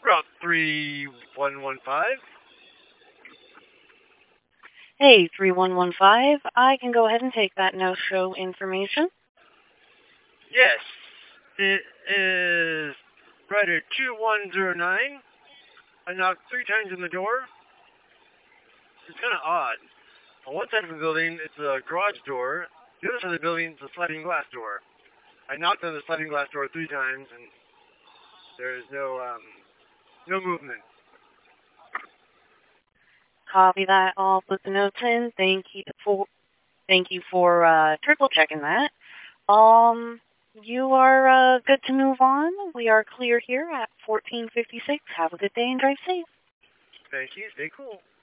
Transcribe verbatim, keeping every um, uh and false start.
Route three one one five. Hey, three one one five, I can go ahead and take that no-show information. Yes, it is Rider two one zero nine. I knocked three times on the door. It's kind of odd. On one side of the building, it's a garage door. The other side of the building is a sliding glass door. I knocked on the sliding glass door three times, and there is no um, no movement. Copy that. I'll put the notes in. Thank you for thank you for uh, triple checking that. Um, you are uh, good to move on. We are clear here at fourteen fifty-six. Have a good day and drive safe. Thank you. Stay cool.